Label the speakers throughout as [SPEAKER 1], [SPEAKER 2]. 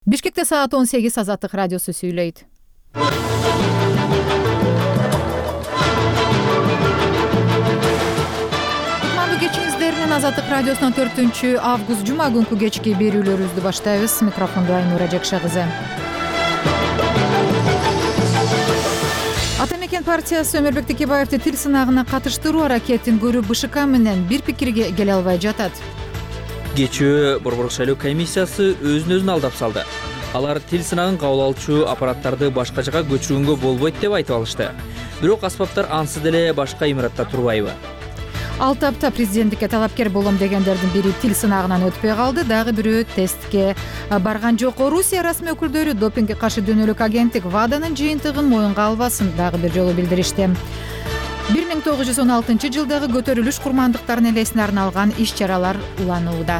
[SPEAKER 1] Бишкекте саат 18 Азаттык радиосу сүйлөйт. Кутмандуу кечиңиздер менен Азаттык радиосунун 4-август жума күнкү кечки берүүлөрүбүздү баштайбыз. Микрофондо Айнура Жакшы кызы. Атамекен партиясы Өмүрбек Текебаевди тил сынагына катыштыруу аракетин көрүп БШК менен бир пикирге келе албай жатат.
[SPEAKER 2] Кечээ Борбордук шайлоо комиссиясы өзүн алдап салды. Алар тил сынагын кабыл алчу аппараттарды башка жака көчүргөнгө болбойт деп айтып алышты. Бирок аспаптар ансыз деле башка имаратта турбайбы?
[SPEAKER 1] Ал тапта президенттикке талапкер болом дегендердин бири тил сынагынан өтпөй калды, дагы бирөө тестке барган жок. Орусия расмий өкүлдөрү допингге каршы дүйнөлүк агенттик ВАДАнын жыйынтыгын моюнга албасын дагы бир жолу билдиришти. 1916 жылдагы көтөрүлүш курмандыктарынын элесине арналган иш-чаралар уланууда.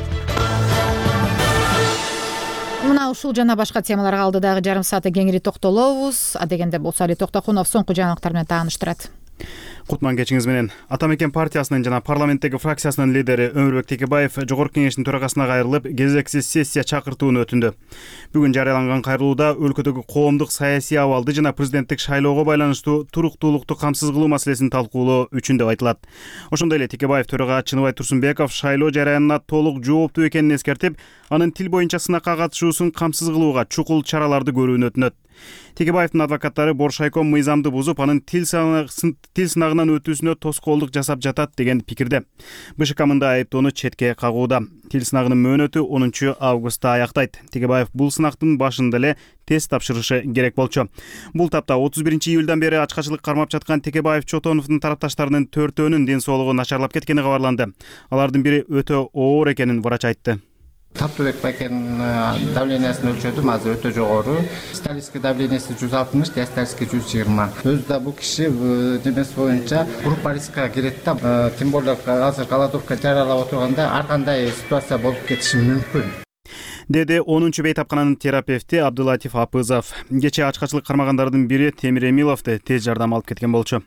[SPEAKER 1] Мына ушул жана башка темаларга алдыдагы жарым саатта кеңири токтолобуз. Адегенде болсо Али Токтокунов соңку жаңылыктар менен тааныштырат.
[SPEAKER 3] Кутман кечиңиз менен. Атамекен партиясынын жана парламенттеги фракциясынын лидери Өмүрбек Текебаев Жогорку кеңештин төрагасына кайрылып, кезексиз сессия чакыртууну өтүндү. Бүгүн жарыяланган кайрылууда өлкөдөгү коомдук саясий абалды жана президенттик шайлоого байланыштуу туруктуулукту камсыз кылуу маселесин талкуулоо үчүн деп айтылат. Ошондой эле Текебаев төрага Чыныбай Турсунбеков шайлоо жараянына толук жооптуу экенин эскертип, анын тил боюнча сынакка катышуусун камсыз кылууга чукул чараларды көрүүнү өтүнөт. Текебаевдин адвокаттары Боршайком мыйзамды бузуп, анын тил сынагынан өтүүсүнө тоскоолдук жасап жатат деген пикирде. БШК мындай айыптоону четке кагууда. Тил сынагынын мөөнөтү 10 августта аяктайт. Текебаев бул сынактын башында эле тест тапшырышы керек болчу. Бул тапта 31 июлдан бери ачкачылык кармап жаткан Текебаев Чотоновдун тарапташтарынын 4-өөнүн ден соолугу начарлап кеткени кабарланды. Алардын бири өтө оор экенин врач айтты.
[SPEAKER 4] Таптыбек Байкенин давлениясын өлчөдүм, азыр өтө жогору. Сталистик давлениясы 160, диастолистик 120. Өзү да бул киши демеси боюнча группа рискка кирет да, тем более азыр голодовка жарыялап отурганда ар кандай ситуация болуп кетиши мүмкүн.
[SPEAKER 3] Деди 10-чу бейтапкананын терапевти Абдулатиф Апызов. Кечээ ачкачылык кармагандардын бири Темир Эмиловду тез жардам алып кеткен болчу.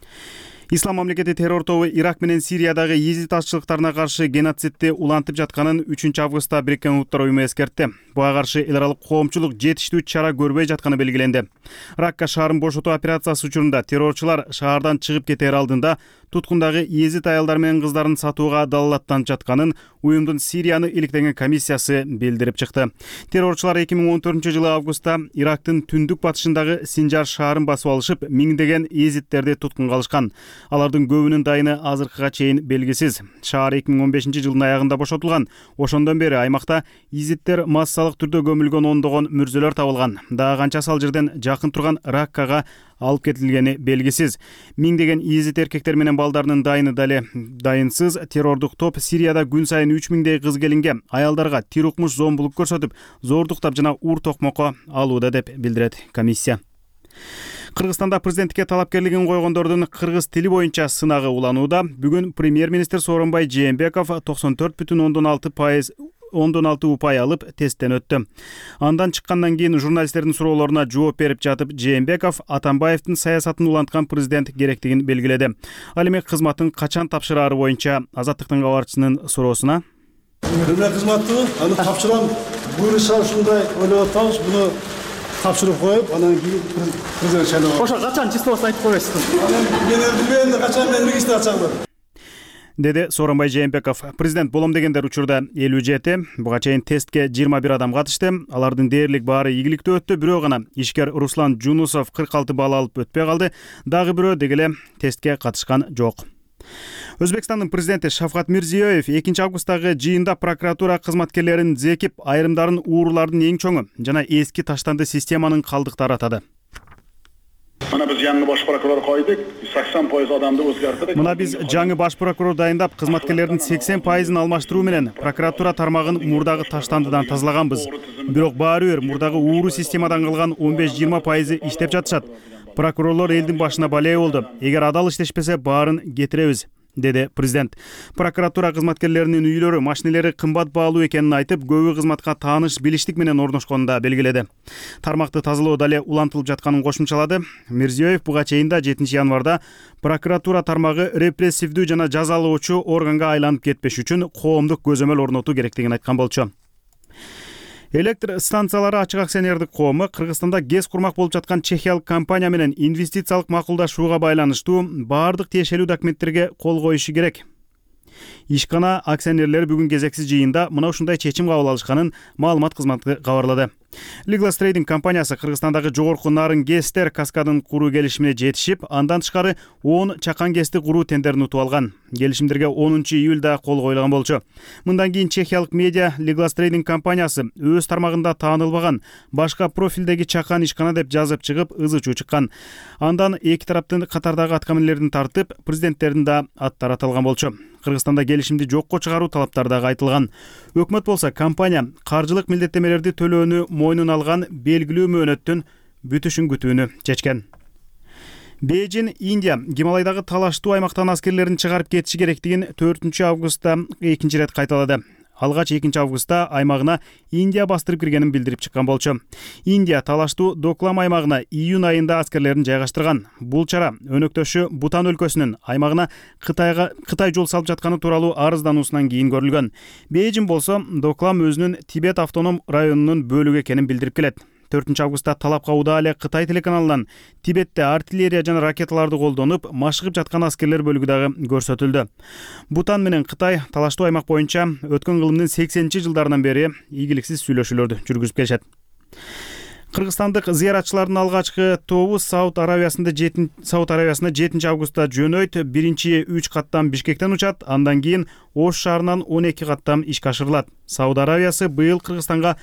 [SPEAKER 3] Ислам мамлекети террор тобу Ирак менен Сириядагы Езид атчылыктарына каршы геноцидди улантып жатканын 3 августта Бириккен Улуттар уюму эскертти. Буга каршы эл аралык коомчулук жетиштүү чара көрбөй жатканы белгиленди. Ракка шаарын бошотуу операциясы учурунда террорчулар шаардан чыгып кетер алдында туткундагы Езид аялдар менен кыздарын сатууга далалаттанып жатканын уюмдун Сирияны иликтеген комиссиясы билдирип чыкты. Террорчулар 2014 жылы августта Ирактын түндүк батышындагы Синжар шаарын басып алышып, миңдеген Езидтерди туткунга алышкан. Алардын көбүнүн дайыны азыркыга чейин белгисиз. Шаар 2015 жылдын аягында бошотулган. Ошондон бери аймакта Езидтер массалык түрдө көмүлгөн ондогон мүрзөлөр табылган. Дагы канча сал жерден жакын турган Раккага алып кетилгени белгисиз. Миңдеген Езид эркектер менен балдарынын дайыны дале дайынсыз. Террордук топ Сирияда күн сайын 3000 кыз келинге, аялдарга тир укмуш зомбулук көрсөтүп, зордуктап жана ур токмокко алууда деп билдирет комиссия. Кыргызстанда президенттикке талапкерлигин койгондордун кыргыз тили боюнча сынагы уланууда. Бүгүн премьер-министр Сооронбай Жээнбеков 94,6 упай алып тесттен өттү. Андан чыккандан кийин журналисттердин суроолоруна жооп берип жатып, Жээнбеков Атамбаевдин саясатын уланткан президент керектигин белгиледи. Ал эми кызматын качан тапшырары боюнча Азаттыктын кабарчысынын суроосуна:
[SPEAKER 5] Мына кызматты аны тапшырам. Буюрса ушундай ойлоп атабыз, буну тапшырып коюп, анан кийин президент шайлоо.
[SPEAKER 6] Ошо качан числосун айтып койсуз?
[SPEAKER 5] Мен билбейм, качан мен регистр ачамын.
[SPEAKER 3] Деди Сооронбай Жээнбеков. Президент болом дегендер учурда 57, буга чейин тестке 21 адам катышты. Алардын дээрлик баары ийгиликтүү өттү. Бирөө гана ишкер Руслан Жунусов 46 балл алып өтпөй калды. Дагы бирөө дегеле тестке катышкан жок. Өзбекстандын президенти Шавкат Мирзиёев 2 августтагы жыйында прокуратура кызматкерлерин зекип, айрымдарын уурулардын эң чоңу жана эски таштанды системанын калдыктары атады.
[SPEAKER 7] Мына биз жаңы баш прокурор койдук, 80% адамды өзгөртүп.
[SPEAKER 3] Мына биз жаңы баш прокурор дайындап, кызматкерлердин 80%-ын алмаштыруу менен прокуратура тармагын мурдагы таштандыдан тазалаганбыз. Бирок баары бир мурдагы ууру системадан калган 15-20% иштеп жатышат. Прокурорлор элдин башына бале болду. Эгер адал иштешпесе, баарын кетиребиз, деди президент. Прокуратура кызматкерлеринин үйлөрү, машинелери кымбат баалуу экенин айтып, көбү кызматка тааныш билиштик менен орношконун да белгиледи. Тармакты тазалоо дале улантылып жатканын кошумчалады. Мирзиёев буга чейин 7 январда прокуратура тармагы репрессивдүү жана жазалоочу органга айланып кетпеш үчүн коомдук көзөмөл орнотуу керектигин айткан болчу. Электр станциялары ачык акционердик коому Кыргызстанда ГЭС курмак болуп жаткан чехиялык компания менен инвестициялык макулдашууга байланыштуу баардык тиешелүү документтерге кол коюшу керек. Ишкана акционерлери бүгүн кезексиз жыйында мына ушундай чечим кабыл алышканын маалымат кызматы кабарлады. Liglas Trading компаниясы Кыргызстандагы жогорку нарын ГЭСтер каскадын куруу келишимине жетишип, андан тышкары 10 чакан ГЭСти куруу тендерин утуп алган. Келишимдерге 10-июлда кол коюлган болчу. Мындан кийин чехиялык медиа Liglas Trading компаниясы өз тармагында таанылбаган башка профилдеги чакан ишкана деп жазып чыгып ызы чуу чыккан. Андан эки тараптын катардагы аткаминерлерин тартып, президенттердин да аттары аталган болчу. Кыргызстанда келишимди жокко чыгаруу талаптары дагы айтылган. Өкмөт болсо компания каржылык милдеттемелерди төлөөнү мойнуна алган белгилүү мөөнөттүн бүтүшүн күтүүнү чечкен. Бейжин, Индия Гималайдагы талаштуу аймактан аскерлерин чыгарып кетиши керектигин 4-августта экинчи ирет кайталады. Алгач 2-августта аймагына Индия бастырып киргенин билдирип чыккан болчу. Индия талаштуу Доклам аймагына июнь айында аскерлерин жайгаштырган. Бул чара өнөктөшү Бутан өлкөсүнүн аймагына Кытай жол салып жатканы тууралуу арыздануусунан кийин көрүлгөн. Бейжин болсо Доклам өзүнүн Тибет автоном районунун бөлүгү экенин билдирип келет. 4-августта талапка удаа эле Кытай телеканалынан Тибетте артиллерия жана ракеталарды колдонуп машыгып жаткан аскерлер бөлүгү дагы көрсөтүлдү. Бутан менен Кытай талаштуу аймак боюнча өткөн кылымдын 80-жылдарынан бери ийгиликсиз сүйлөшүүлөрдү жүргүзүп келишет. Кыргызстандык зыяратчылардын алгачкы тобу Сауд Аравиясына 7-августта жөнөйт. Биринчи 3 каттам Бишкектен учат, андан кийин Ош шаарынан 12 каттам ишке ашырылат. Сауд Аравиясы быйыл Кыргызстанга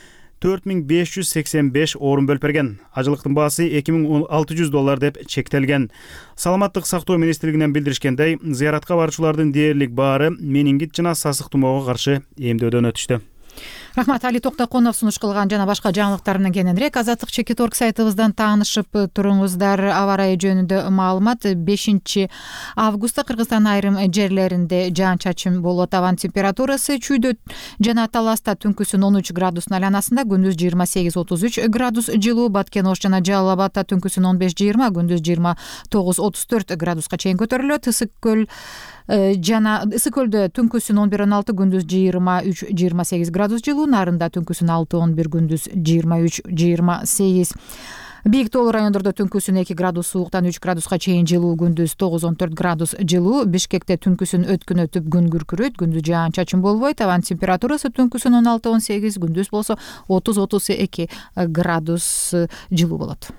[SPEAKER 3] 4585 орун бөлүп берген. Ажылыктын баасы $2600 деп чектелген. Саламаттык сактоо министрлигинен билдиришкендей, зыяратка баруучулардын дээрлик баары менингит жана сасык тумоого каршы эмдөөдөн өтүштү.
[SPEAKER 1] Рахмат, Али Токтоконов сунуш кылган жана башка жаңылыктар менен кененирээк Азаттык.org сайтыбыздан таанышып туруңуздар. Аба ырайы жөнүндө маалымат: 5-августта Кыргызстандын айрым жерлеринде жаан-чачын болот. Абанын температурасы чүйдө жана Таласта түнкүсүн 13 градустун айланасында, күндүз 28-33 градус жылуу. Баткен, Ош жана Жалал Абадта түнкүсүн 15-20, күндүз 29-34 градуска чейин көтөрүлөт. Ысык көлдө түнкүсүн 11-16, күндүз 23-28 градус жылуу. Нарында түнкүсүн 6-11, күндүз 23-28. Бийик тоолуу райондордо түнкүсүн 2 градус сууктан 3 градуска чейин жылуу, күндүз 9-14 градус жылуу. Бишкекте түнкүсүн өткүн өтүп күн күркүрөйт, күндүз жаан-чачын болбойт. Абанын температурасы түнкүсүн 16-18, күндүз болсо 30-32 градус жылуу болот.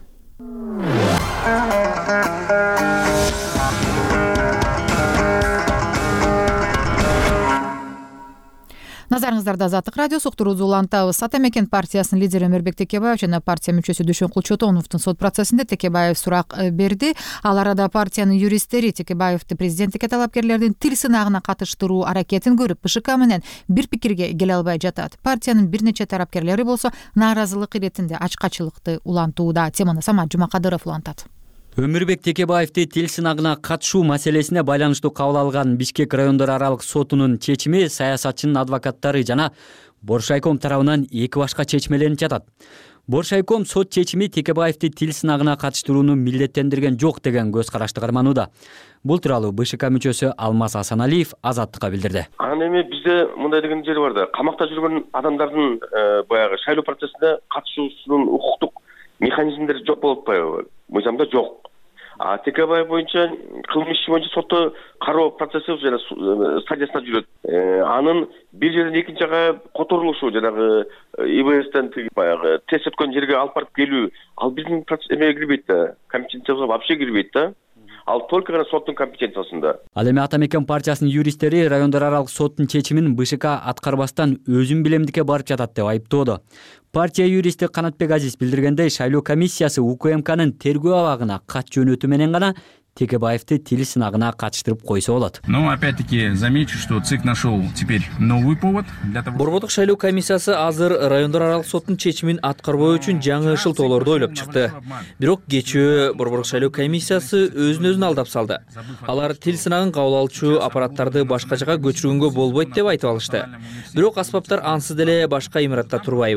[SPEAKER 1] Назарыңыздарда Азаттык радиосу уктуруубузду улантабыз. Ата мекен партиясынын лидери Өмүрбек Текебаев жана партия мүчөсү Дүшөн Кулчотоновдун сот процессинде Текебаев сурак берди. Ал арада партиянын юристтери Текебаевди президенттикке талапкерлердин тил сынагына катыштыруу аракетин көрүп, БШК менен бир пикирге келе албай жатат. Партиянын бир нече тарапкерлери болсо нааразылык иретинде ачкачылыкты улантууда. Теманы Самат Жумакадыров улантат.
[SPEAKER 6] Өмүрбек Текебаевди тил сынагына катышуу маселесине байланыштуу кабыл алган Бишкек райондор аралык сотунун чечими саясатчынын адвокаттары жана Боршайком тарабынан эки башка чечмеленип жатат. Боршайком сот чечими Текебаевди тил сынагына катыштырууну милдеттендирген жок деген көз карашты карманууда. Бул тууралуу БШК мүчөсү Алмаз Асаналиев Азаттыкка билдирди.
[SPEAKER 8] Анан эми бизде мындай деген жери бар да, камакта жүргөн адамдардын баягы шайлоо процессине катышуусунун укуктук механизмдери жок болуп атпайбы? Мыйзамда жок. А Текебаев боюнча кылмыш иши боюнча сотто кароо процесси жана стадиясында жүрөт. Анын бир жерден экинчи жакка которулушу жанагы ИБСтен баягы тест өткөн жерге алып барып келүү, ал биздин эмеге кирбейт да, компетенциябызга вообще кирбейт да. Ал только гана соттун компетенциясында.
[SPEAKER 6] Ал эми Ата мекен партиясынын юристтери райондор аралык соттун чечимин БШК аткарбастан өзүн билемдикке барып жатат деп айыптоодо. Партия юристи Канатбек Азиз билдиргендей, шайлоо комиссиясы УКМКнын тергөө абагына кат жөнөтүү менен гана Текебаевди тил сынагына катыштырып койсо болот.
[SPEAKER 9] Но опять-таки замечу, что ЦИК нашел теперь новый повод для того.
[SPEAKER 2] Борбордук шайлоо комиссиясы азыр райондор аралык соттун чечимин аткарбоо үчүн жаңы шылтоолорду ойлоп чыкты. Бирок кечээ Борбордук шайлоо комиссиясы өзүн алдап салды. Алар тил сынагын кабыл алуучу аппараттарды башка жака көчүргөнгө болбойт деп айтып алышты. Бирок аспаптар ансыз деле башка имаратта турбайбы?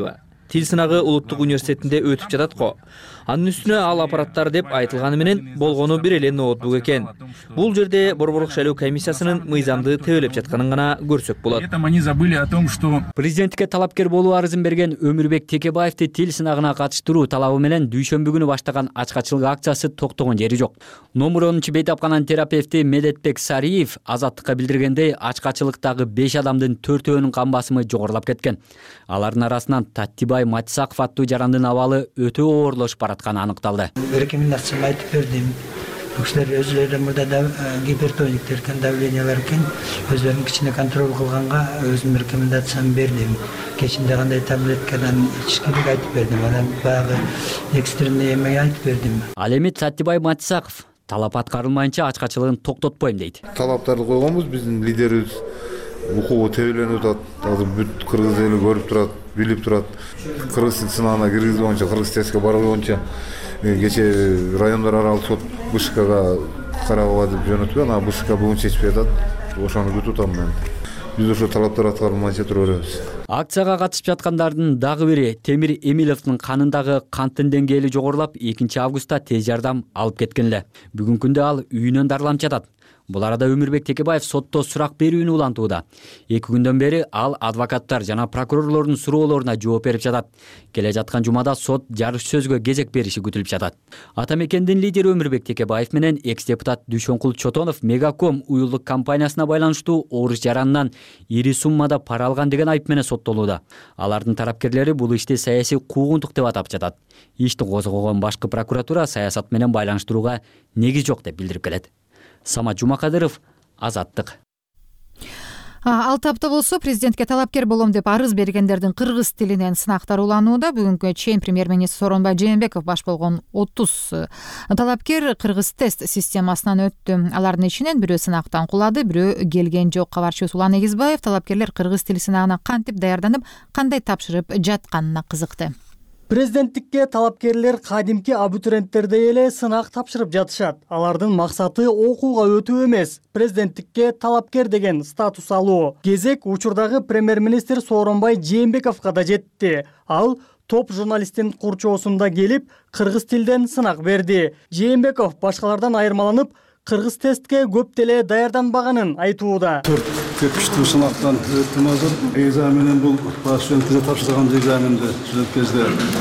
[SPEAKER 2] тил сынагы улуттук университетинде өтүп жатат го. Анын үстүнө ал аппараттар деп айтылганы менен болгону бир эле ноутбук экен. Бул жерде Борборлук шайлоо комиссиясынын мыйзамды тебелеп жатканын гана көрсөк болот.
[SPEAKER 9] Они забыли о том, что
[SPEAKER 6] Президенттикке талапкер болуу арызын берген Өмүрбек Текебаевди тил сынагына катыштыруу талабы менен дүйшөмбү күнү баштаган ачкачылык акциясы токтогон жери жок. Номер 10 бейтапкананын терапевти Медетбек Сариев Азаттыкка билдиргендей, ачкачылыктагы 5 адамдын 4-өөнүн кан басымы жогорулап кеткен. Алардын арасынан Таттибай Матисаков аттуу жарандын абалы өтө оорлошуп баратканы аныкталды.
[SPEAKER 10] Рекомендацияны айтып бердим. Кишилер өзлөрү мурда гипертониктер экен, давлениялар экен, өзлөрүн кичине контроль кылганга өзүм рекомендацияны бердим. Кечинде кандай таблеткадан ичиш керек айтып бердим. Анан баягы экстренный эме айтып бердим.
[SPEAKER 6] Ал эми Таттибай Матисаков талап аткарылмайынча ачкачылыгын токтотпойм дейт.
[SPEAKER 11] Талаптарды койгонбуз, биздин лидерибиз укугу тебеленип атат. Азыр бүт кыргыз эли көрүп турат, билип турат. Кыргыз тил сынагына киргизүү боюнча, кыргыз тестке баруу боюнча кече райондор аралык сот БШКга карагыла деп жөнөттү. Анан БШК бүгүн чечип атат. Ошону күтүп атам мен. Биз ошо талаптар аткарылмайынча тура беребиз.
[SPEAKER 6] Акцияга катышып жаткандардын дагы бири Темир Эмиловдун канындагы канттын деңгээли жогорулап, 2-августта тез жардам алып кеткен эле. Бүгүнкү күндө ал үйүнөн дарыланып жатат. Бул арада Өмүрбек Текебаев сотто сурак берүүнү улантууда. 2 күндөн бери ал адвокаттар жана прокурорлордун суроолоруна жооп берип жатат. Келе жаткан жумада сот жарыш сөзгө кезек бериши күтүлүп жатат. Ата мекендин лидери Өмүрбек Текебаев менен экс-депутат Дүйшөнкул Чотонов Мегаком уюлдук компаниясына байланыштуу орус жаранынан ири суммада пара алган деген айып менен соттолууда. Алардын тарапкерлери бул ишти саясий куугунтук деп атап жатат. Ишти козгогон башкы прокуратура саясат менен байланыштырууга негиз жок деп билдирип келет. Самат Жумакадыров, Азаттык.
[SPEAKER 1] Ал тапта болсо президентке талапкер болом деп арыз бергендердин кыргыз тилинен сынактар уланууда. Бүгүнкү чейин премьер-министр Сооронбай Жээнбеков баш болгон 30 талапкер кыргыз тест системасынан өттү. Алардын ичинен бирөө сынактан кулады, бирөө келген жок. Кабарчыбыз Улан Эгизбаев талапкерлер кыргыз тил сынагына кантип даярданып, кандай тапшырып жатканына кызыкты.
[SPEAKER 12] Президенттикке талапкерлер кадимки абитуриенттердей эле сынак тапшырып жатышат. Алардын максаты окууга өтүү эмес, президенттикке талапкер деген статус алуу. Кезек учурдагы премьер-министр Сооронбай Жээнбековго да жетти. Ал топ журналисттин курчоосунда келип, кыргыз тилден сынак берди. Жээнбеков башкалардан айырмаланып, кыргыз тестке көп деле даярданбаганын айтууда.
[SPEAKER 5] Көпүштүү сынактан өттүм азыр. Экзаменин бул студенттерге тапшырган экзаменди студент кезде.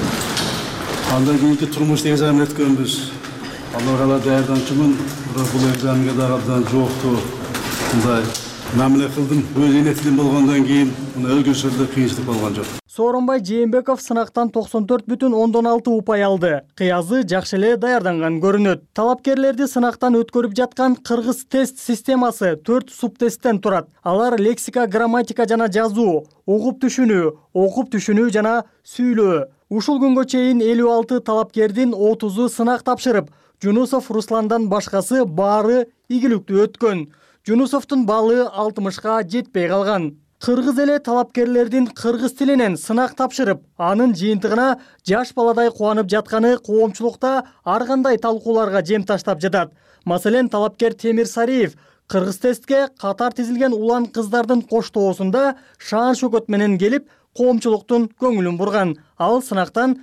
[SPEAKER 5] Андан кийинки турмуш экзамен өткөнбүз. Аларга да даярданчумун. Бул экзаменге да абдан жооптуу мындай мамиле кылдым. Өз эне тилим болгондон кийин өлгөсөрдө кыйынчылык болгон жок.
[SPEAKER 12] Сооронбай Жээнбеков сынактан 94,6 упай алды. Кыязы жакшы эле даярданган көрүнөт. Талапкерлерди сынактан өткөрүп жаткан кыргыз тест системасы 4 субтесттен турат. Алар лексика, грамматика жана жазуу, угуп түшүнүү жана сүйлөө. Ушул күнгө чейин 56 талапкердин 30-у сынак тапшырып, Жунусов Русландан башкасы баары ийгиликтүү өткөн. Жунусовдун баллы 60-ка жетпей калган. Кыргыз эле талапкерлердин кыргыз тилинен сынак тапшырып, анын жыйынтыгына жаш баладай кубанып жатканы коомчулукта ар кандай талкууларга жем таштап жатат. Маселен, талапкер Темир Сариев кыргыз тестке катар тизилген улан кыздардын коштоосунда шаан шөкөт менен келип, коомчулуктун көңүлүн бурган. Ал сынактан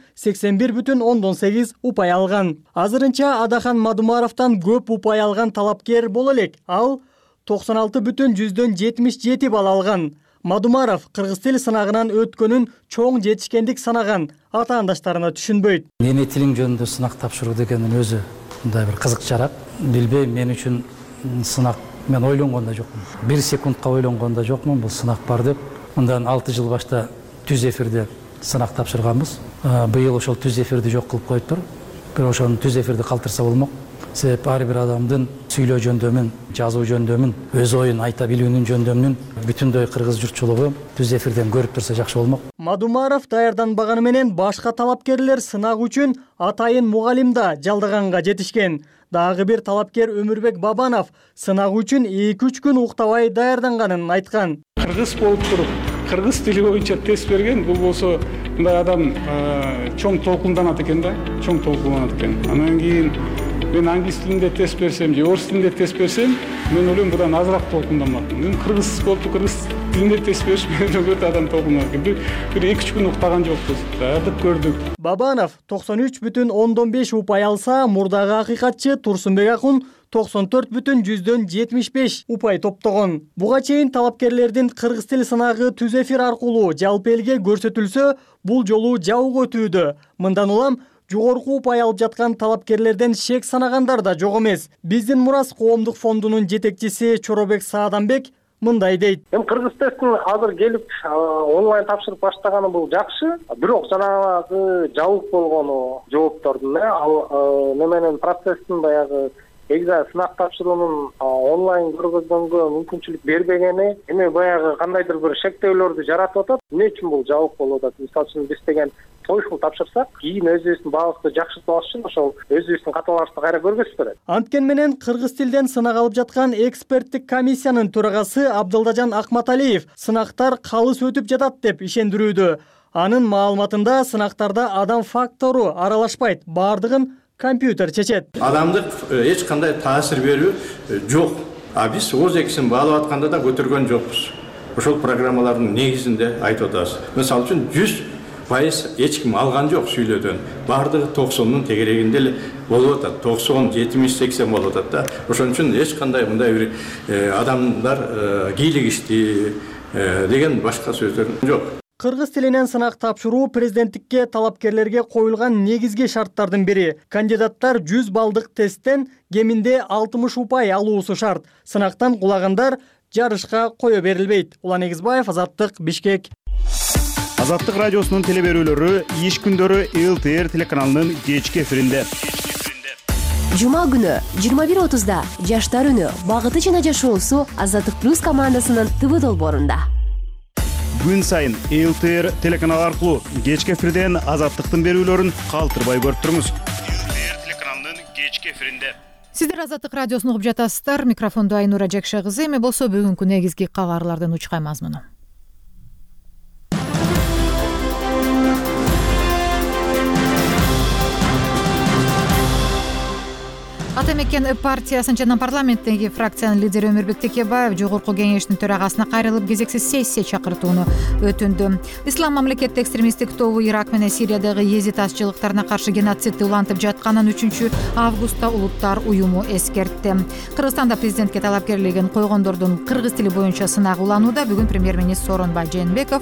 [SPEAKER 12] 81,8 упай алган. Азырынча Адахан Мадумаровдон көп упай алган талапкер боло элек. Ал 96,77 балл алган. Мадумаров кыргыз тил сынагынан өткөнүн чоң жетишкендик санаган, ата-андаштарына түшүнбөйт.
[SPEAKER 13] Эне тилиң жөнүндө сынак тапшыруу дегенин өзү мындай бир кызыкчараак. Билбейм, мен үчүн сынак мен ойлонгон да жокмун. 1 секундка ойлонгон да жокмун бул сынак бар деп. Мындан 6 жыл башта түз эфирде сынак тапшырганбыз. Быйыл ошол түз эфирди жок кылып коюптур. Бирок ошону түз эфирди калтырса болмок. Себеп ар бир адамдын сүйлөө жөндөмүн, жазуу жөндөмүн, өз оюн айта билүүнүн жөндөмүн бүтүндөй кыргыз журтчулугу түз эфирден көрүп турса жакшы болмок.
[SPEAKER 12] Мадумаров даярданбаганы менен башка талапкерлер сынак үчүн атайын мугалим да жалдаганга жетишкен. Дагы бир талапкер Өмүрбек Бабанов сынак үчүн 2-3 күн уктабай даярданганын айткан.
[SPEAKER 14] Кыргыз болуп туруп, кыргыз тили боюнча тест берген, бул болсо мындай адам чоң толкунданат экен да, Анан кийин мен англис тилинде тест берсем же орус тилинде тест берсем, мен ойлойм будан азыраак толкундамак. Мен кыргыз болуп кыргыз тилинде тест бериш менен көп адам толкунат. Бир 2-3 күн уктаган жокпуз. Бардык көрдүк.
[SPEAKER 12] Бабанов 93,5 упай алса, мурдагы акыйкатчы Турсунбек Акун 94,75 упай топтогон. Буга чейин талапкерлердин кыргыз тил сынагы түз эфир аркылуу жалпы элге көрсөтүлсө, бул жолу жабык өтүүдө. Мындан улам жогорку упай алып жаткан талапкерлерден шек санагандар да жок эмес. Биздин Мурас коомдук фондунун жетекчиси Чоробек Сааданбек мындай дейт.
[SPEAKER 15] Кыргыз тестин азыр келип онлайн тапшырып баштаганы бул жакшы. Бирок жанагы жабык болгону жооптордун ал неменен процесстин баягы сынак тапшыруунун онлайн көргөзгөнгө мүмкүнчүлүк бербегени эми баягы кандайдыр бир шектөөлөрдү жаратып атат. Эмне үчүн бул жабык болуп атат? Мисалы үчүн биз деген TOEFL тапшырсак, кийин өзүбүздүн баабызды жакшыртып алыш үчүн ошол өзүбүздүн каталарыбызды кайра көргөзүп берет.
[SPEAKER 12] Анткени менен кыргыз тилден сынак алып жаткан эксперттик комиссиянын төрагасы Абдылдажан Акматалиев сынактар калыс өтүп жатат деп ишендирүүдө. Анын маалыматында сынактарда адам фактору аралашпайт, баардыгын компьютер чечет.
[SPEAKER 16] Адамдык эч кандай таасир берүү жок. А биз оз экисин баалап атканда да көтөргөн жокпуз. Ошол программалардын негизинде айтып атабыз. Мисалы үчүн 100% эч ким алган жок сүйлөөдөн. Баардыгы 90-нун тегерегинде эле болуп атат. 90, 70-80 болуп атат да. Ошон үчүн эч кандай мындай бир адамдар кийлигишти деген башка сөздөр жок.
[SPEAKER 12] Кыргыз тилинен сынак тапшыруу президенттикке талапкерлерге коюлган негизги шарттардын бири. Кандидаттар 100 балдык тесттен кеминде 60 упай алуусу шарт. Сынактан кулагандар жарышка кое берилбейт. Улан Эгизбаев, Азаттык, Бишкек.
[SPEAKER 3] Азаттык радиосунун телеберүүлөрү иш күндөрү ЛТР телеканалынын кечки эфиринде.
[SPEAKER 17] Жума күнү 21:30да Жаштар үнү багыты жана жашоосу Азаттык плюс командасынын ТВ долбоорунда.
[SPEAKER 3] Күн сайын ЛТР телеканалы аркылуу кечки эфирден Азаттыктын берүүлөрүн калтырбай көрүп туруңуз. ЛТР телеканалынын кечки эфиринде.
[SPEAKER 1] Сиздер Азаттык радиосун угуп жатасыздар. Микрофондо Айнура Жекше кызы. Эми болсо бүгүнкү негизги кабарлардын учкай мазмуну. Ата мекен партиясынын жана парламенттеги фракциянын лидери Өмүрбек Текебаев жогорку кеңештин төрагасына кайрылып кезексиз сессия чакыртууну өтүндү. Ислам мамлекеттик экстремисттик тобу Ирак менен Сириядагы езид азчылыктарына каршы геноцидди улантып жатканын 3 августта Улуттар уюму эскертти. Кыргызстанда президентке талапкерлигин койгондордун кыргыз тили боюнча сынагы уланууда. Бүгүн премьер-министр Сооронбай Жээнбеков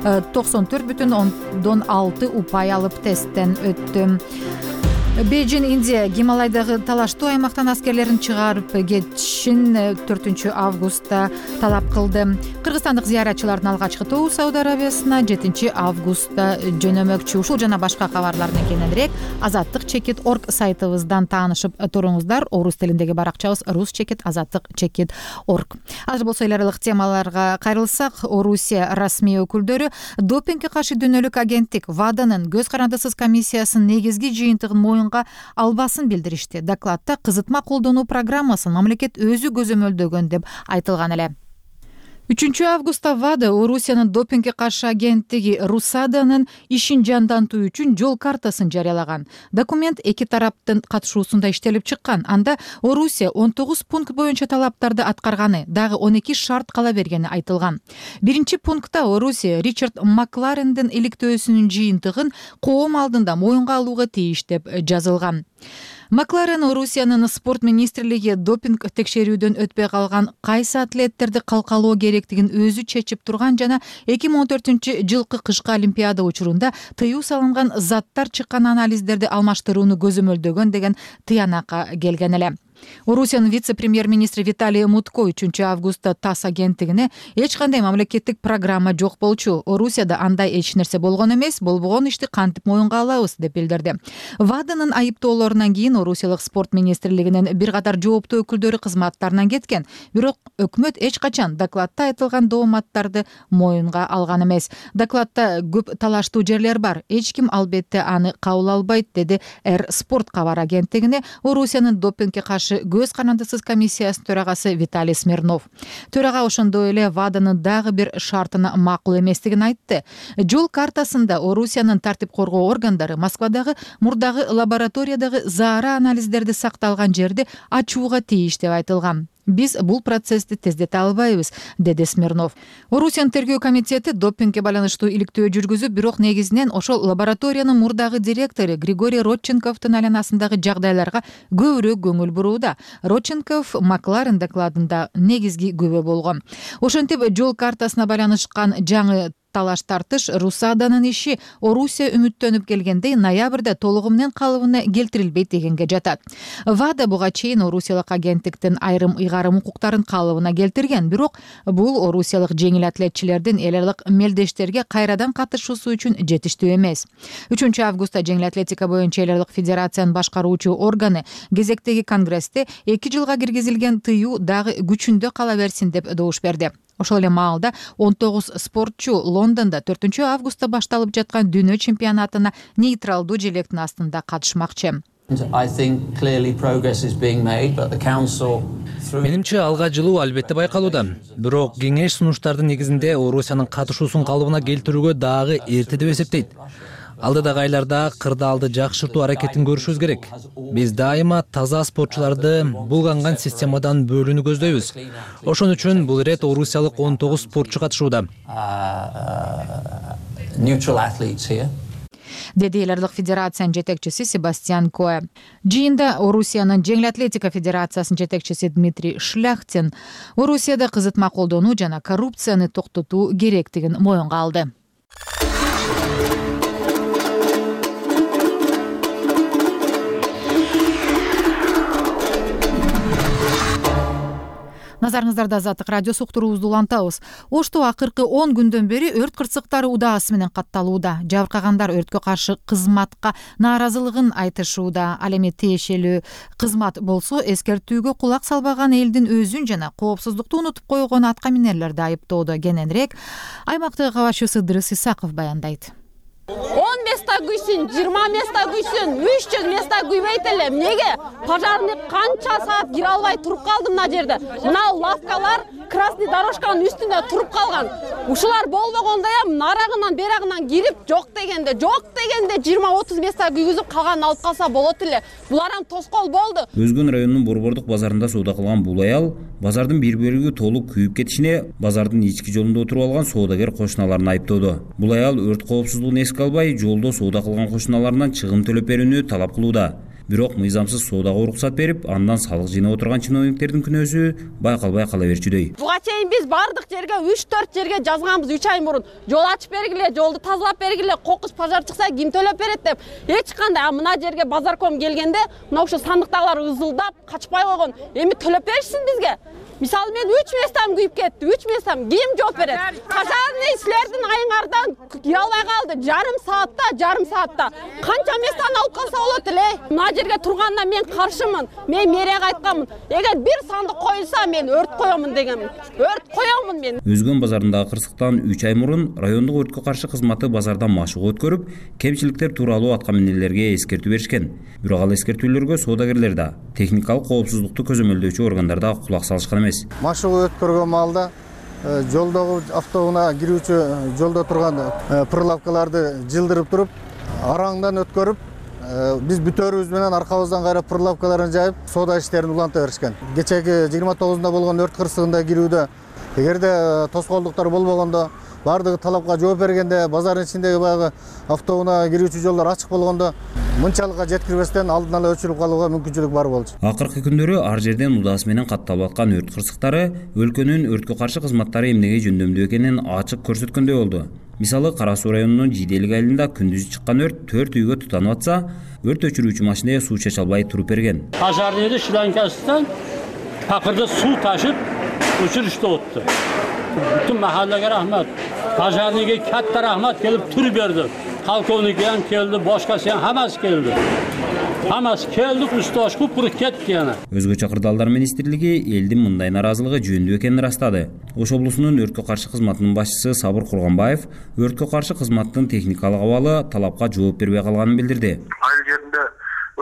[SPEAKER 1] 94,6 упай алып тесттен өттү. Бейжин Индия Гималайдагы талаштуу аймактан аскерлерин чыгарып кетишин 4 августта талап кылды. Кыргызстандык зыяратчылардын алгачкы тобу Сауд Арабиясына 7 августта жөнөмөкчү. Ушул жана башка кабарлардан кененирээк azattik.org сайтыбыздан таанышып туруңуздар. Орус тилиндеги баракчабыз rus.azattik.org. Азыр болсо эл аралык темаларга кайрылсак, Орусия расмий өкүлдөрү допингге каршы дүйнөлүк агенттик ВАДАнын көз карандысыз комиссиясынын негизги жыйынтыгын албасын билдиришти. Докладта кызытма колдонуу программасын мамлекет өзү көзөмөлдөгөн деп айтылган эле. 3 августта ВАДА Орусиянын допингге каршы агенттиги РУСАДАнын ишин жандантуу үчүн жол картасын жарыялаган. Документ эки тараптын катышуусунда иштелип чыккан. Анда Орусия 19 пункт боюнча талаптарды аткарганы, дагы 12 шарт кала бергени айтылган. Биринчи пунктта Орусия Ричард Макларендин иликтөөсүнүн жыйынтыгын коом алдында моюнга алууга тийиш деп жазылган. Макларен Орусиянын спорт министрлиги допинг текшерүүдөн өтпөй калган кайсы атлеттерди калкалоо керектигин өзү чечип турган жана 2014-жылкы кышкы олимпиада учурунда тыюу салынган заттар чыккан анализдерди алмаштырууну көзөмөлдөгөн деген тыянакка келген эле. Орусиянын вице-премьер-министри Виталий Мутко 3 августта ТАСС агенттигине эч кандай мамлекеттик программа жок болчу. Орусияда андай эч нерсе болгон эмес, болбогон ишти кантип моюнга алабыз деп билдирди. ВАДАнын айыптоолорунан кийин Орусиялык спорт министрлигинин бир катар жооптуу өкүлдөрү кызматтарынан кеткен. Бирок өкмөт эч качан докладта айтылган дооматтарды моюнга алган эмес. Докладта көп талаштуу жерлер бар. Эч ким албетте аны кабыл албайт, деди Р спорт кабар агенттигине Орусиянын допингге каршы каршы көз карандысыз комиссиясынын төрагасы Виталий Смирнов. Төрага ошондой эле ВАДАнын дагы бир шартына макул эместигин айтты. Жол картасында Орусиянын тартип коргоо органдары Москвадагы мурдагы лабораториядагы заара анализдерди сакталган жерди ачууга тийиш деп айтылган. Биз бул процессти тездете албайбыз, деди Смирнов. Орусиянын тергөө комитети допингге байланыштуу иликтөө жүргүзүп, бирок негизинен ошол лабораториянын мурдагы директору Григорий Родченковдун айланасындагы жагдайларга көбүрөөк көңүл бурууда. Родченков Макларен докладында негизги күбө болгон. Ошентип жол картасына байланышкан жаңы талаш тартыш РУСАДАнын иши Орусия үмүттөнүп келгендей ноябрда толугу менен калыбына келтирилбейт дегенге жатат. ВАДА буга чейин орусиялык агенттиктин айрым ыйгарым укуктарын калыбына келтирген, бирок бул орусиялык жеңил атлетчилердин эл аралык мелдештерге кайрадан катышуусу үчүн жетиштүү эмес. 3 августта жеңил атлетика боюнча эл аралык федерациянын башкаруучу органы кезектеги конгрессте 2 жылга киргизилген тыюу дагы күчүндө кала берсин деп добуш берди. Ошол эле маалда 19 спортчу Лондондо 4 августта башталып жаткан дүйнө чемпионатына нейтралдуу желектин астында катышмакчы.
[SPEAKER 18] Менимче алга жылуу албетте байкалууда. Бирок кеңеш сунуштардын негизинде Орусиянын катышуусун калыбына келтирүүгө дагы эрте деп эсептейт. Алдыдагы айларда кырдаалды жакшыртуу аракетин көрүшүбүз керек. Биз дайыма таза спортчуларды булганган системадан бөлүүнү көздөйбүз. Ошон үчүн бул ирет орусиялык 19 спортчу катышууда.
[SPEAKER 1] Деди эл аралык федерациянын жетекчиси Себастьян Коэ. Жыйында Орусиянын жеңил атлетика федерациясынын жетекчиси Дмитрий Шляхтин Орусияда кызытма колдонуу жана коррупцияны токтотуу керектигин моюнга алды. Назарыңыздарда Азаттык радиосу уктуруубузду улантабыз. Ошто акыркы 10 күндөн бери өрт кырсыктары удаасы менен катталууда. Жабыркагандар өрткө каршы кызматка нааразылыгын айтышууда. Ал эми тиешелүү кызмат болсо эскертүүгө кулак салбаган элдин өзүн жана коопсуздукту унутуп койгон атка минерлерди айыптоодо. Кененирээк аймактык кабарчысы Дырыс Исаков баяндайт.
[SPEAKER 19] 10 места күйсүн, 20 места күйсүн, 300 места күйбейт эле. Эмнеге? Пожарный канча саат кире албай туруп калды мына жерде. Мына лавкалар красный дорожканын үстүндө туруп калган. Ушулар болбогондо эм нарагынан берагынан кирип жок дегенде 20-30 места күйгүзүп калганын алып калса болот эле. Булардан тоскоол болду.
[SPEAKER 20] Өзгөн районунун Борбордук базарында соода кылган бул аял базардын бир бөлүгү толук күйүп кетишине базардын ички жолунда отуруп алган соодагер кошуналарын айыптоодо. Бул аял өрт коопсуздугун эске албай жолдо соода кылган кошуналарынан чыгым төлөп берүүнү талап кылууда. Бирок мыйзамсыз соодага уруксат берип, андан салык жыйнап отурган чиновниктердин күнөөсү байкалбай кала берчүдөй.
[SPEAKER 19] Буга чейин биз бардык жерге 3-4 жерге жазганбыз 3 ай мурун. Жол ачып бергиле, жолду тазалап бергиле, кокус пожар чыкса ким төлөп берет деп. Эч кандай мына жерге базарком келгенде, мына ошо сандыктагылар ызылдап, качпай койгон. Эми төлөп беришсин бизге. Мисалы мен 3 местам күйүп кетти, 3 местам ким жооп берет? Пожарный силердин айыңардан кире албай калды. Жарым саатта. Канча местаны алып калса болот эле? Мына жерге турганына мен каршымын. Мен мэрияга айтканмын. Эгер бир сандык коюлса мен өрт коёмун дегенмин. Өрт коёмун мен.
[SPEAKER 20] Өзгөн базарындагы кырсыктан 3 ай мурун райондук өрткө каршы кызматы базардан машыгуу өткөрүп, кемчиликтер тууралуу атка минерлерге эскертүү беришкен. Бирок ал эскертүүлөргө соодагерлер да, техникалык коопсуздукту көзөмөлдөөчү органдар да кулак салышкан эмес.
[SPEAKER 21] Машыгуу өткөргөн маалда жолдогу автоунаа кирүүчү жолдо турган прилавкаларды жылдырып туруп, араңдан өткөрүп, биз бүтөрүбүз менен аркабыздан кайра прилавкаларын жайып, соода иштерин уланта беришкен. Кечеги 29-да болгон өрт кырсыгында кирүүдө эгерде тоскоолдуктар болбогондо, бардыгы талапка жооп бергенде, базардын ичиндеги баягы автоунаа кирүүчү жолдор ачык болгондо мынчалыкка жеткирбестен алдын ала өчүрүп калууга мүмкүнчүлүк бар болчу.
[SPEAKER 20] Акыркы күндөрү ар жерден удаасы менен катталып аткан өрт кырсыктары өлкөнүн өрткө каршы кызматтары эмнеге жөндөмдүү экенин ачык көрсөткөндөй болду. Мисалы, Кара Суу районунун Жиделик айылында күндүз чыккан өрт 4 үйгө тутанып атса, өрт өчүрүүчү машина суу чача албай туруп берген.
[SPEAKER 22] Пожарныйды шланкасынан такырды суу ташып өчүрүштү отtu. Bütün mahallege rahmet. Pazarnıge katta rahmet gelip tur verdi. Kalkovnik yan geldi, başkası yan hamas geldi. Hamas geldi, ustaş kupuruk ketti yana.
[SPEAKER 20] Өзгө Чакырдалдар министрлиги элдин мындай наразылыгы жөнүндүү экенин ырастады. Ош облусунун өрткө каршы кызматынын башчысы Сабыр Курганбаев өрткө каршы кызматтын техникалык абалы талапка жооп бербей калганын билдирди.
[SPEAKER 23] Айыл жеринде өрт өчүрүүчү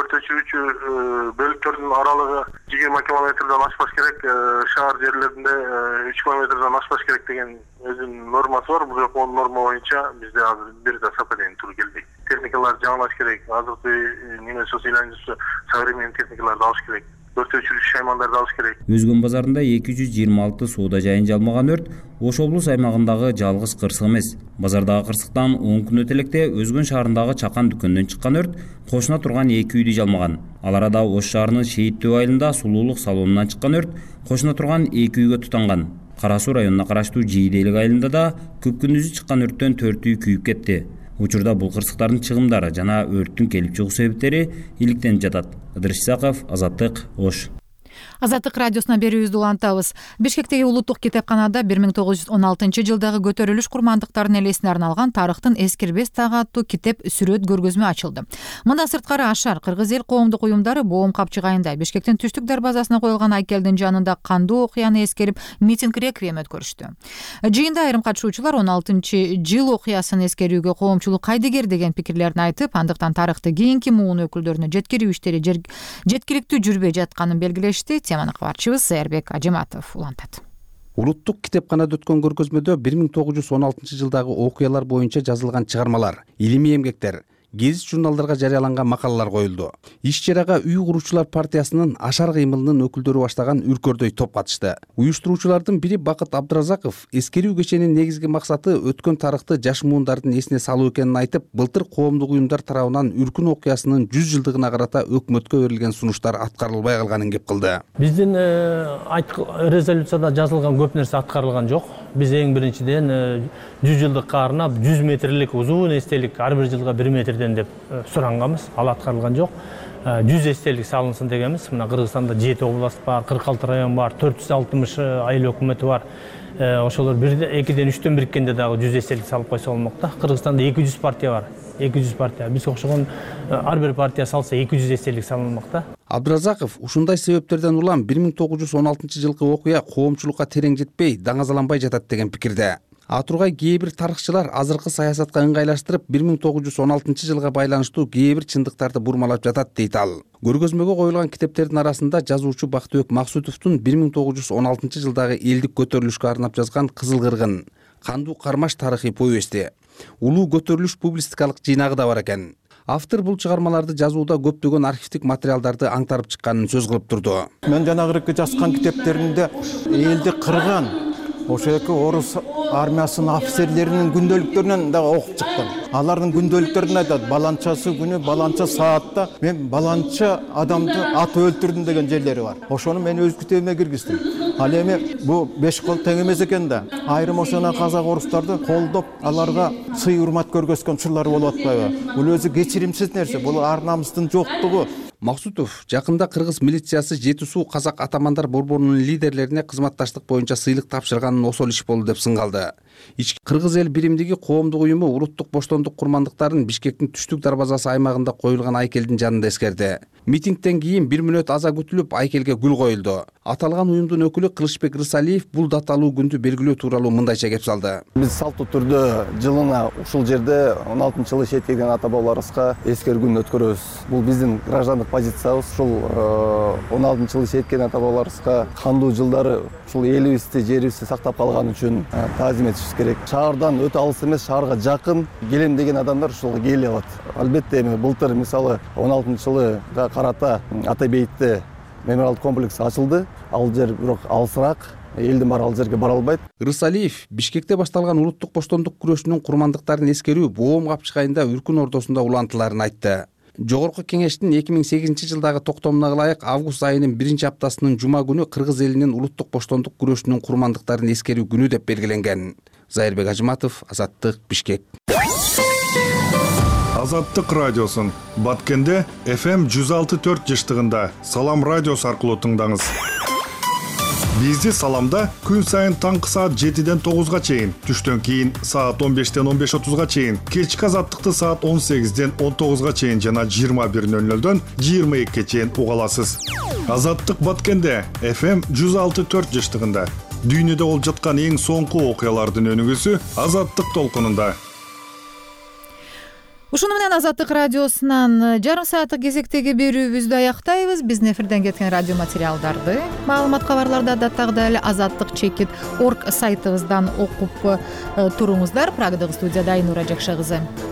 [SPEAKER 4] өткөрүүчү бөлүктөрдүн аралыгы 20 километрден ашпаш керек, шаар жерлеринде 3 километрден ашпаш керек деген өзүнүн нормасы бар. Бирок ол норма боюнча бизде азыр бир да сападен тур келбейт. Техникаларды жаңылаш керек, азыркы немеси ыйланышчы современный техникаларды алыш керек. Өрт өчүрүүчү шаймандарды алыш керек.
[SPEAKER 20] Өзгөн базарында 226 соода жайын жалмаган өрт Ош облус аймагындагы жалгыз кырсык эмес. Базардагы кырсыктан 10 күн өтө электе Өзгөн шаарындагы чакан дүкөндөн чыккан өрт кошуна турган 2 үйдү жалмаган. Ал арада Ош шаарынын Шейиттүү айылында сулуулук салонунан чыккан өрт кошуна турган 2 үйгө тутанган. Кара Суу районуна караштуу Жийделик айылында да көп күндүзү чыккан өрттөн 4 үй күйүп кетти. Учурда бул кырсыктардын чыгымдары жана өрттүн келип чыгуу себептери иликтенип жатат. Ыдырыш Исаков, Азаттык, Ош.
[SPEAKER 1] Азаттык радиосуна берүүбүздү улантабыз. Бишкектеги улуттук китепканада 1916 жылдагы көтөрүлүш курмандыктарынын элесине арналган тарыхтын эскирбес тагы аттуу китеп сүрөт көргөзмө ачылды. Мындан сырткары Ашар кыргыз эл коомдук уюмдары Боом капчык айында Бишкектин түштүк дарбазасына коюлган айкелдин жанында кандуу окуяны эскерип митинг реквием өткөрүштү. Жыйында айрым катышуучулар 16-жыл окуясын эскерүүгө коомчулук кайдыгер деген пикирлерин айтып, андыктан тарыхты кийинки муун өкүлдөрүнө жеткирүү иштери жеткиликтүү жүрбөй жатканын белгилешти. Теманы кабарчыбыз Эрбек Ажыматов улантат.
[SPEAKER 7] Улуттук китепканада өткөн көргөзмөдө 1916 жылдагы окуялар боюнча жазылган чыгармалар, илимий эмгектер, гезит журналдарга жарыяланган макалалар коюлду. Иш-чарага Үй куруучулар партиясынын Ашар кыймылынын өкүлдөрү баштаган үркөрдөй топ катышты. Уюштуруучулардын бири Бакыт Абдыразаков эскерүү кеченин негизги максаты өткөн тарыхты жаш муундардын эсине салуу экенин айтып, былтыр коомдук уюмдар тарабынан Үркүн окуясынын 100 жылдыгына карата өкмөткө берилген сунуштар аткарылбай калганын кеп кылды.
[SPEAKER 23] Биздин резолюцияда жазылган көп нерсе аткарылган жок. Биз эң биринчиден 100 жылдыкка арнап 100 метрлик узун эстелик ар бир жылга 1 метрден деп суранганбыз. Ал аткарылган жок. 100 эстелик салынсын дегенбиз. Мына Кыргызстанда 7 област бар, 46 район бар, 460 айыл өкмөтү бар. Ошолор 2-ден 3-төн бириккенде дагы 100 эстелик салып койсо болмок да. Кыргызстанда 200 партия бар. 200 партия. Биз окшогон ар бир партия салса 200 эстелик салынмак да.
[SPEAKER 7] Абдыразаков ушундай себептерден улам 1916 жылкы окуя коомчулукка терең жетпей, даңазаланбай жатат деген пикирде. Атургай кээ бир тарыхчылар азыркы саясатка ыңгайлаштырып 1916 жылга байланыштуу кээ бир чындыктарды бурмалап жатат дейт ал. Көргөзмөгө коюлган китептердин арасында жазуучу Бактыбек Максутовдун 1916 жылдагы элдик көтөрүлүшкө арнап жазган Кызыл кыргын, Кандуу кармаш тарыхый повести, Улуу көтөрүлүш публистикалык жыйнагы да бар экен. Автор бул чыгармаларды жазууда көптөгөн архивдик материалдарды аңтарып чыкканын сөз кылып турду.
[SPEAKER 24] Мен жанагыркы жазган китептеримде элди кырган ошо эки орус армиясынын офицерлеринин күндөлүктөрүнөн дагы окуп чыктым. Алардын күндөлүктөрүн айтат, баланчасы күнү, баланча саатта мен баланча адамды ат өлтүрдүм деген жерлери бар. Ошону мен өз китебиме киргиздим. Ал эми бу 5 кол тең эмес экен да. Айрым ошоно казак орустарды колдоп, аларга сый урмат көргөзгөн учурлар болуп атпайбы? Бул өзү кечиримсиз нерсе, бул ар намыстын жоктугу.
[SPEAKER 7] Максутов жакында кыргыз милициясы Жети суу казак атамандар борборунун лидерлерине кызматташтык боюнча сыйлык тапшырганын осол иш болду деп сынгалды. Кыргыз эл биримдиги коомдук уюму улуттук боштондук курмандыктарын Бишкектин түштүк дарбазасы аймагында коюлган айкелдин жанында эскерди. Митингден кийин 1 мүнөт аза күтүлүп, айкелге гүл коюлду. Аталган уюмдун өкүлү Кылычбек Рысалиев бул даталуу күндү белгилөө тууралуу мындайча кеп салды.
[SPEAKER 25] Биз салттуу түрдө жылына ушул жерде 16-жылы шейит келген ата бабаларыбызга эскерүү күнүн өткөрөбүз. Бул биздин граждандык позициябыз. Ушул 16-жылы шейит келген ата бабаларыбызга кандуу жылдары ушул элибизди, жерибизди сактап калган үчүн таазим этишибиз керек. Шаардан өтө алыс эмес, шаарга жакын келем деген адамдар ушуга келе алат. Албетте эми былтыр мисалы 16-жылыга карата Ата бейитте мемориалдык комплекс ачылды. Ал жер бирок алысыраак, элдин баары ал жерге бара албайт.
[SPEAKER 7] Рысалиев Бишкекте башталган улуттук боштондук күрөшүнүн курмандыктарын эскерүү Боом капчык айында Үркүн ордосунда улантыларын айтты. Жогорку кеңештин 2008 жылдагы токтомуна ылайык август айынын 1-аптасынын жума күнү кыргыз элинин улуттук боштондук күрөшүнүн курмандыктарын эскерүү күнү деп белгиленген. Зайырбек Ажыматов, Азаттык, Бишкек.
[SPEAKER 26] Азаттык радиосун Баткенде FM 106.4 жыштыгында Салам радиосу аркылуу тыңдаңыз. Бизди Саламда күн сайын таңкы саат 7-ден 9-га чейин, түштөн кийин саат 15-ден 15:30-га чейин, кечки Азаттыкты саат 18-ден 19-га чейин жана 21:00-дөн 22-ге чейин уга аласыз. Азаттык Баткенде FM 106.4 жыштыгында дүйнөдө болуп жаткан эң соңку окуялардын өнүгүүсү Азаттык толкунунда.
[SPEAKER 1] Ушуну менен Азаттык радиосунан жарым сааттык кезектеги берүүбүздү аяктайбыз. Биздин эфирден кеткен радио материалдарды, маалымат кабарларды адаттагыдай эле azattik.org сайтыбыздан окуп туруңуздар. Прагдагы студияда Айнура Жакшы кызы.